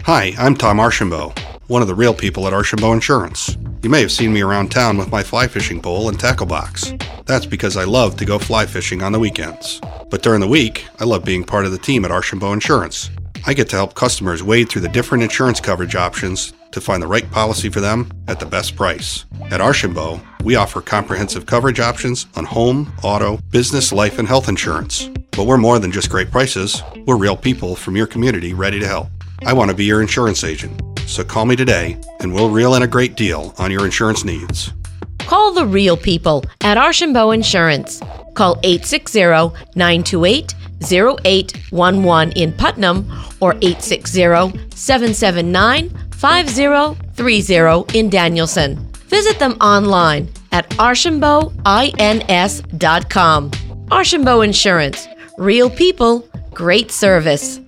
Hi, I'm Tom Archambault, one of the real people at Archambault Insurance. You may have seen me around town with my fly fishing pole and tackle box. That's because I love to go fly fishing on the weekends. But during the week, I love being part of the team at Archambault Insurance. I get to help customers wade through the different insurance coverage options to find the right policy for them at the best price. At Archambault, we offer comprehensive coverage options on home, auto, business, life, and health insurance. But we're more than just great prices. We're real people from your community ready to help. I want to be your insurance agent. So call me today and we'll reel in a great deal on your insurance needs. Call the real people at Archambault Insurance. Call 860-928-0811 in Putnam or 860-779-5030 in Danielson. Visit them online at archambaultins.com. Archambault Insurance. Real people, great service.